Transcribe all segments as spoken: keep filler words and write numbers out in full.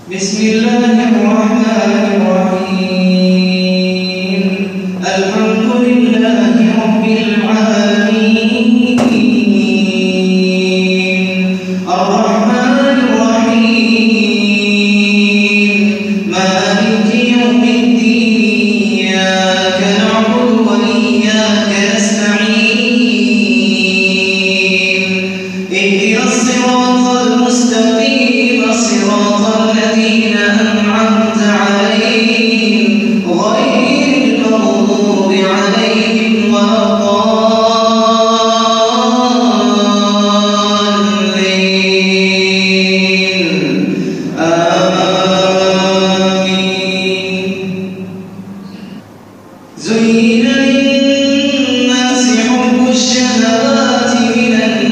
بسم الله الرحمن الرحيم الحمد لله رب العالمين الرحمن الرحيم مالك يوم الدين إياك نعبد وإياك نستعين اهدنا الصراط المستقيم صراط الذين أنعمت عليهم غير المغضوب عليهم ولا الضالين آمين. زين للناس حب الشهوات من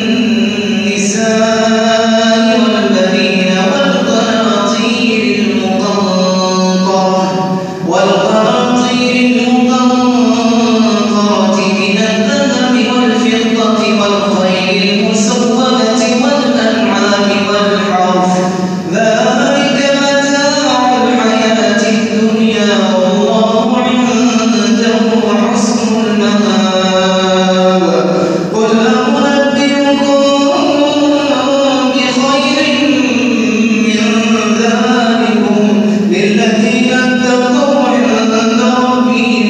النساء والبنين والقناطير المقنطرة والقناطير المقنطرة من الذهب والفضة والخيل المسومة والأنعام والحرث ذلك متاع الحياة الدنيا والله عنده حسن المآب. قل أنبئكم بخير من ذلكم للذين اتقوا عند ربهم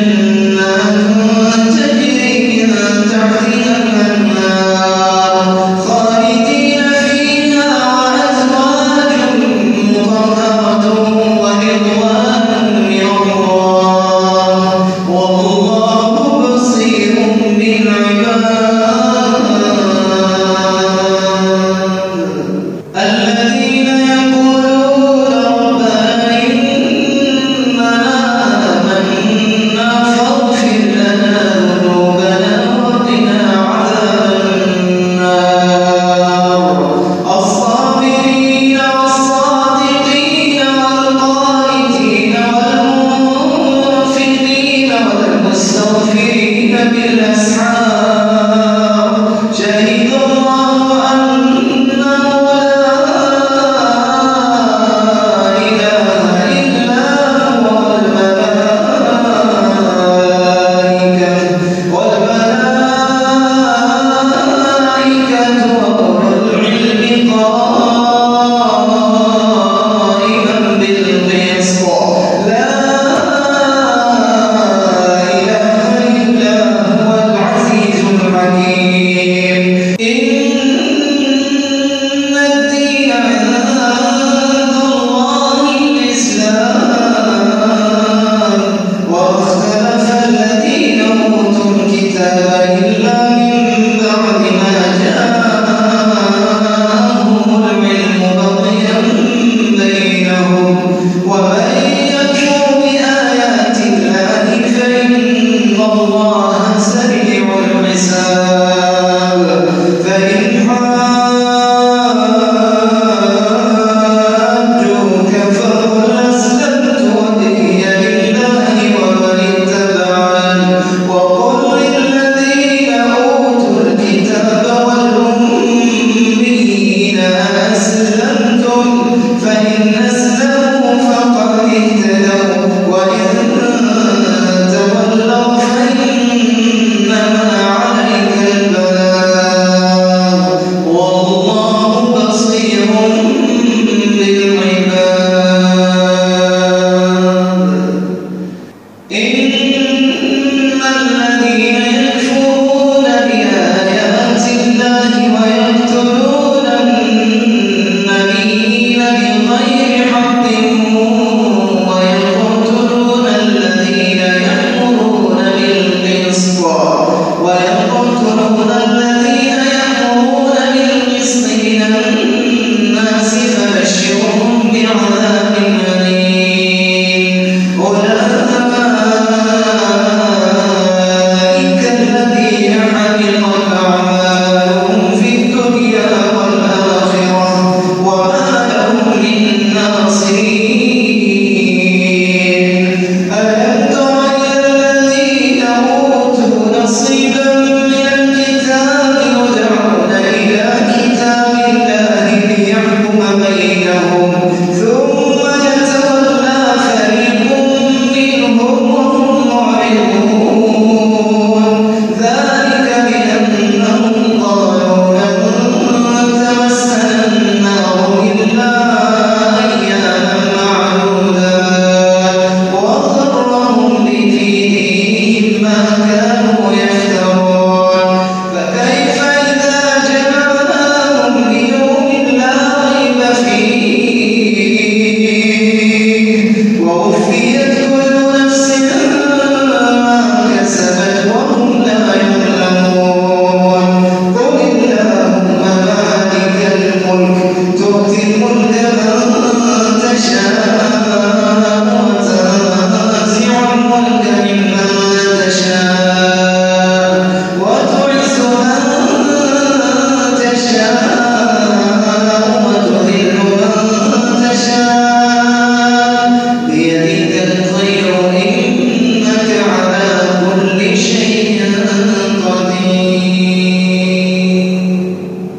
جنات تجري من تحتها الأنهار خالدين فيها وأزواج مطهرة ورضوان من الله والله بصير بالعباد. الذين يقولون ربنا إننا آمنا فاغفر لنا ذنوبنا وقنا عذاب النار. الصابرين والصادقين والقانتين والمنفقين والمستغفرين بالأسحار شهد الله أنه لا إله إلا هو والملائكة والملائكة وأولو العلم قائما بالقسط لا إله إلا هو العزيز الحكيم. إن الدين عند الله الإسلام واختلف الذين أوتوا الكتاب إلا من بعد ما جاءهم العلم بغيا بينهم ومن يكفر بآيات الله فإن الله سريع الحساب. فإن حاجوك فقل أسلمت وجهي لله ومن اتبعني وقل للذين أوتوا الكتاب والأميين أسلمتم فإن